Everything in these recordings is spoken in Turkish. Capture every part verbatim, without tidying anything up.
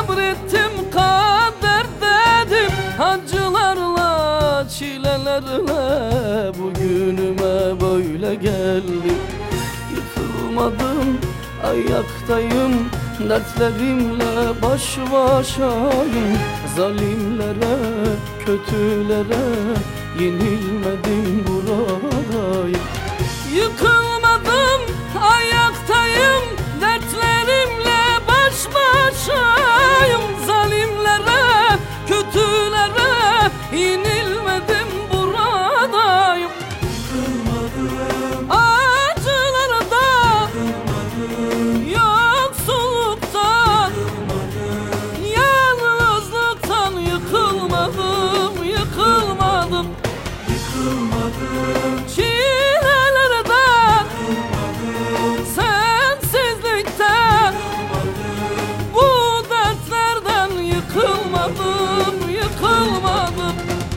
sabrettim kader dedim, acılarla çilelerle bugünüme böyle geldim. Yıkılmadım, ayaktayım, dertlerimle baş başayım. Zalimlere, kötülere yenilmedim, buradayım. Yıkılmadım, ayaktayım, dertlerimle baş başayım. Zalimlere, kötülere yenilmedim, buradayım. Yıkılmadım, acılarda, yıkılmadım, yoksulluktan, yıkılmadım, yalnızlıktan yıkılmadım, yıkılmadım, yıkılmadım. Çilelerden, yıkılmadım, sensizlikten, yıkılmadım, bu dertlerden yıkılmadım, yıkılmadım.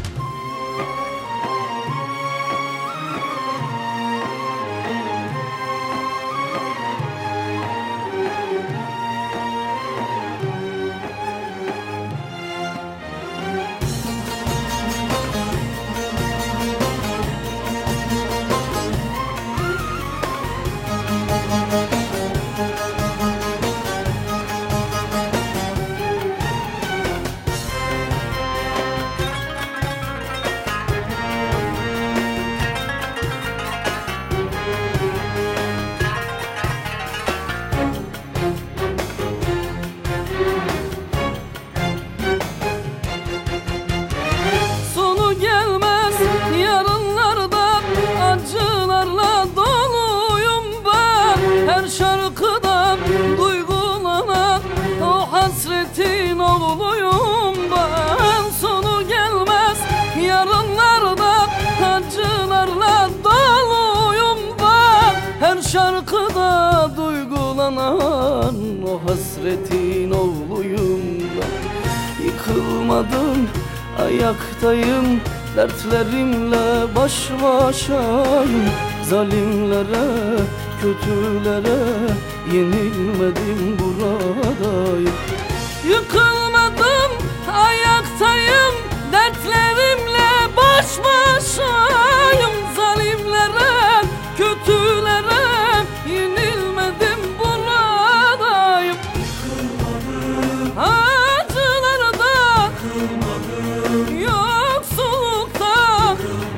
Acılarla doluyum ben, her şarkıdan duygulanan o hasretin oğluyum ben. Sonu gelmez yarınlarda, acılarla doluyum ben, her şarkıda duygulanan o hasretin oğluyum ben. Yıkılmadım, ayaktayım, dertlerimle baş başayım. Zalimlere, kötülere yenilmedim, buradayım. Yıkılmadım, ayaktayım, dertlerimle baş başayım. Zalimlere, kötülere yenilmedim, buradayım. Yıkılmadım, acılarda, yıkılmadım, yoksulluktan,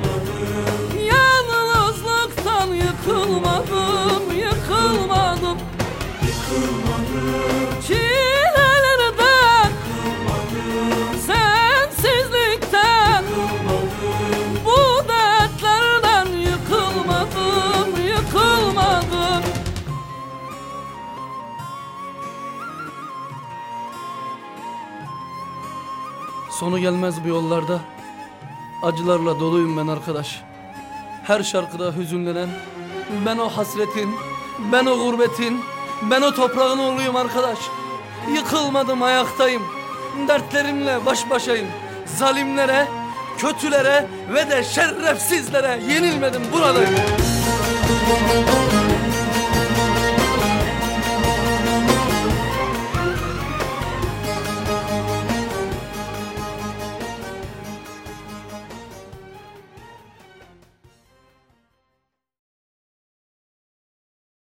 yalnızlıktan yıkılmadım, yıkılmadım, yıkılmadım. Çilelerden, yıkılmadım, sensizlikten, yıkılmadım, bu dertlerden yıkılmadım, yıkılmadım. Sonu gelmez bu yollarda, acılarla doluyum ben arkadaş. Her şarkıda hüzünlenen, ben o hasretin, ben o gurbetin, ben o toprağın oğluyum arkadaş. Yıkılmadım, ayaktayım, dertlerimle baş başayım. Zalimlere, kötülere ve de şerefsizlere yenilmedim, buradayım.